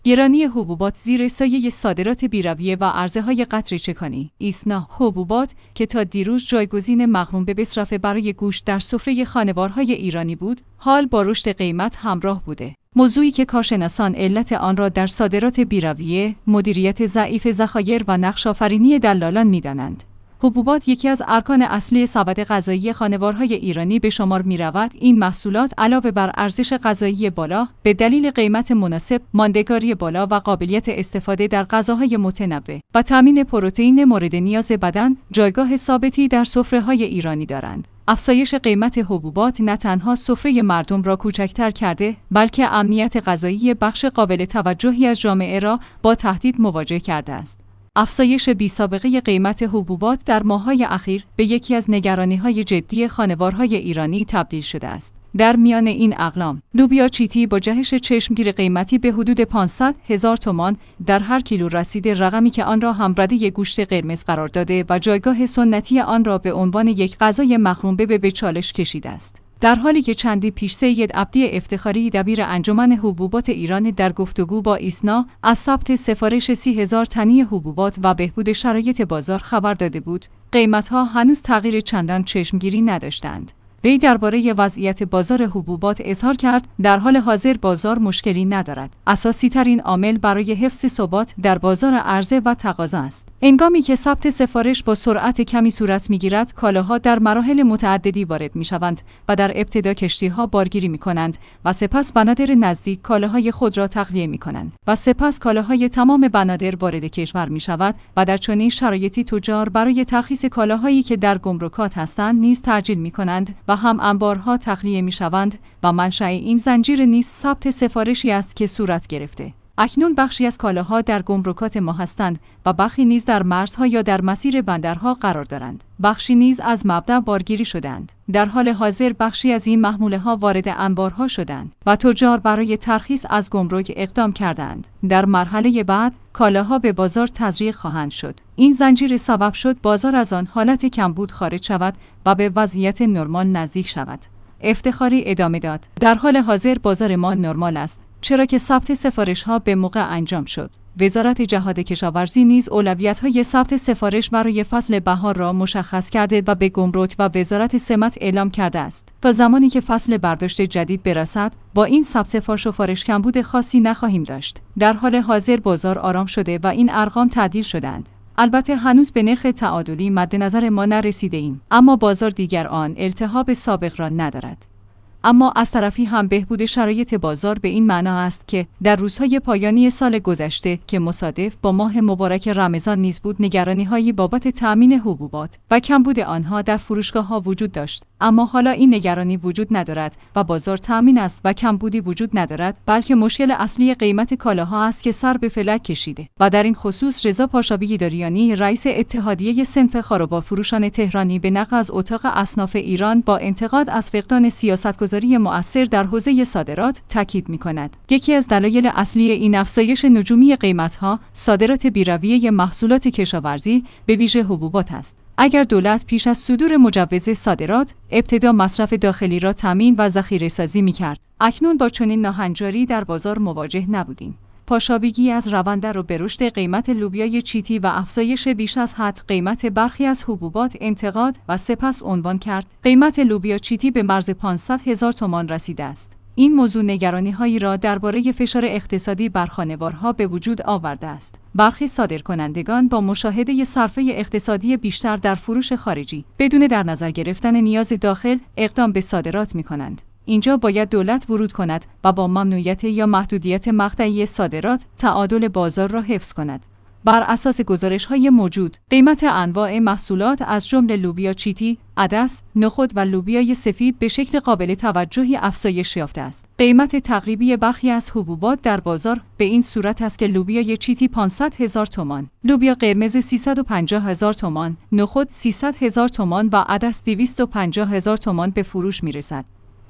گرانی حبوبات زیر سایه صادرات بی‌رویه و عرضه‌های قطر چکانی. ایسنا حبوبات که تا دیروز جایگزین مقرون به مصرف برای گوشت در سفره خانوارهای ایرانی بود، حال با رشد قیمت همراه بوده. موضوعی که کارشناسان علت آن را در صادرات بی‌رویه، مدیریت ضعیف ذخایر و نقش‌آفرینی دلالان می‌دانند. حبوبات یکی از ارکان اصلی سبد غذایی خانوارهای ایرانی به شمار می‌رود. این محصولات علاوه بر ارزش غذایی بالا، به دلیل قیمت مناسب، ماندگاری بالا و قابلیت استفاده در غذاهای متنوع و تامین پروتئین مورد نیاز بدن، جایگاه ثابتی در سفره‌های ایرانی دارند. افزایش قیمت حبوبات نه تنها سفره مردم را کوچکتر کرده، بلکه امنیت غذایی بخش قابل توجهی از جامعه را با تهدید مواجه کرده است. افزایش بی‌سابقه قیمت حبوبات در ماه‌های اخیر به یکی از نگرانی‌های جدی خانوارهای ایرانی تبدیل شده است. در میان این اقلام، لوبیا چیتی با جهش چشمگیر قیمتی به حدود 500,000 تومان در هر کیلو رسیده، رقمی که آن را همرده گوشت قرمز قرار داده و جایگاه سنتی آن را به عنوان یک غذای مخروم به چالش کشیده است. در حالی که چندی پیش سید عبدی افتخاری دبیر انجمن حبوبات ایران در گفتگو با ایسنا از ثبت سفارش 30,000 تنی حبوبات و بهبود شرایط بازار خبر داده بود، قیمت‌ها هنوز تغییر چندان چشمگیری نداشتند. وی درباره وضعیت بازار حبوبات اظهار کرد در حال حاضر بازار مشکلی ندارد. اساسی ترین عامل برای حفظ ثبات در بازار عرضه و تقاضا است. هنگامی که ثبت سفارش با سرعت کمی صورت می‌گیرد، کالاها در مراحل متعددی وارد می‌شوند و در ابتدا کشتی‌ها بارگیری می‌کنند و سپس بنادر نزدیک کالاهای خود را تخلیه می‌کنند و سپس کالاهای تمام بنادر وارد کشور می‌شود و در چنین شرایطی تجار برای ترخیص کالاهایی که در گمرکات هستند نیز تعجیل می‌کنند و هم انبارها تخلیه می‌شوند و منشأ این زنجیره نیز ثبت سفارشی است که صورت گرفته. اکنون بخشی از کالاها در گمرکات ما هستند و بخشی نیز در مرزها یا در مسیر بندرها قرار دارند. بخشی نیز از مبدأ بارگیری شدند. در حال حاضر بخشی از این محموله‌ها وارد انبارها شدند و تجار برای ترخیص از گمرک اقدام کردند. در مرحله بعد کالاها به بازار تزریق خواهند شد. این زنجیره سبب شد بازار از آن حالت کمبود خارج شود و به وضعیت نرمال نزدیک شود. افتخاری ادامه داد: در حال حاضر بازار ما نرمال است، چرا که ثبت سفارش‌ها به موقع انجام شد. وزارت جهاد کشاورزی نیز اولویت‌های ثبت سفارش برای فصل بهار را مشخص کرده و به گمرک و وزارت سمت اعلام کرده است. تا زمانی که فصل برداشت جدید برسد، با این ثبت سفارش کمبود خاصی نخواهیم داشت. در حال حاضر بازار آرام شده و این ارقام تعدیل شدند. البته هنوز به نرخ تعادلی مد نظر ما نرسیده ایم، اما بازار دیگر آن التهاب سابق را ندارد. اما از طرفی هم بهبود شرایط بازار به این معنا است که در روزهای پایانی سال گذشته که مصادف با ماه مبارک رمضان نیز بود، نگرانی‌هایی بابت تأمین حبوبات و کمبود آنها در فروشگاه‌ها وجود داشت. اما حالا این نگرانی وجود ندارد و بازار تأمین است و کمبودی وجود ندارد، بلکه مشکل اصلی قیمت کالاها است که سر به فلک کشیده. و در این خصوص رضا پاشابی داریانی، رئیس اتحادیه صنف خاربار فروشان تهرانی، به نقل از اتاق اصناف ایران با انتقاد از فقدان سیاستگذاری مؤثر در حوزه صادرات تاکید می‌کند. یکی از دلایل اصلی این افزایش نجومی قیمت‌ها، صادرات بی‌رویه محصولات کشاورزی به ویژه حبوبات است. اگر دولت پیش از صدور مجوز صادرات ابتدا مصرف داخلی را تامین و ذخیره‌سازی می‌کرد، اکنون با چنین ناهنجاری در بازار مواجه نبودیم. پاشابیگی از روند رو به رشد قیمت لوبیای چیتی و افزایش بیش از حد قیمت برخی از حبوبات انتقاد و سپس عنوان کرد: قیمت لوبیا چیتی به مرز 500,000 تومان رسیده است. این موضوع نگرانی‌هایی را درباره فشار اقتصادی بر خانوارها به وجود آورده است. برخی صادرکنندگان با مشاهده صرفه اقتصادی بیشتر در فروش خارجی، بدون در نظر گرفتن نیاز داخل، اقدام به صادرات می‌کنند. اینجا باید دولت ورود کند و با ممنوعیت یا محدودیت مقطعی صادرات تعادل بازار را حفظ کند. بر اساس گزارش‌های موجود، قیمت انواع محصولات از جمله لوبیا چیتی، عدس، نخود و لوبیای سفید به شکل قابل توجهی افزایش یافته است. قیمت تقریبی برخی از حبوبات در بازار به این صورت است که لوبیای چیتی 500,000 تومان، لوبیا قرمز 350,000 تومان، نخود 300,000 تومان و عدس 250,000 تومان به فروش می‌رسد.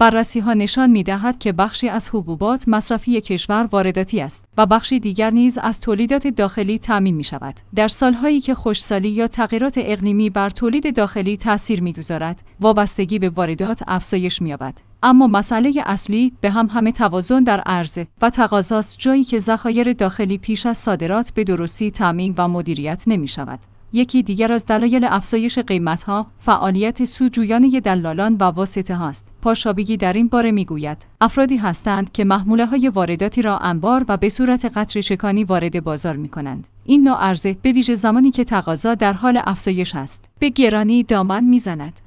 بررسی‌ها نشان می‌دهد که بخشی از حبوبات مصرفی کشور وارداتی است و بخشی دیگر نیز از تولیدات داخلی تامین می‌شود. در سال‌هایی که خشکسالی یا تغییرات اقلیمی بر تولید داخلی تأثیر می‌گذارد، وابستگی به واردات افزایش می‌یابد. اما مسئله اصلی به همه توازن در عرضه و تقاضاست، جایی که ذخایر داخلی پیش از صادرات به درستی تامین و مدیریت نمی‌شود. یکی دیگر از دلایل افزایش قیمت‌ها، فعالیت سودجویانه دلالان و واسطه هاست. پاشابیگی در این باره می‌گوید افرادی هستند که محموله‌های وارداتی را انبار و به صورت قطره‌چکانی وارد بازار می‌کنند. این نوع عرضه به ویژه زمانی که تقاضا در حال افزایش است، به گرانی دامن می‌زند.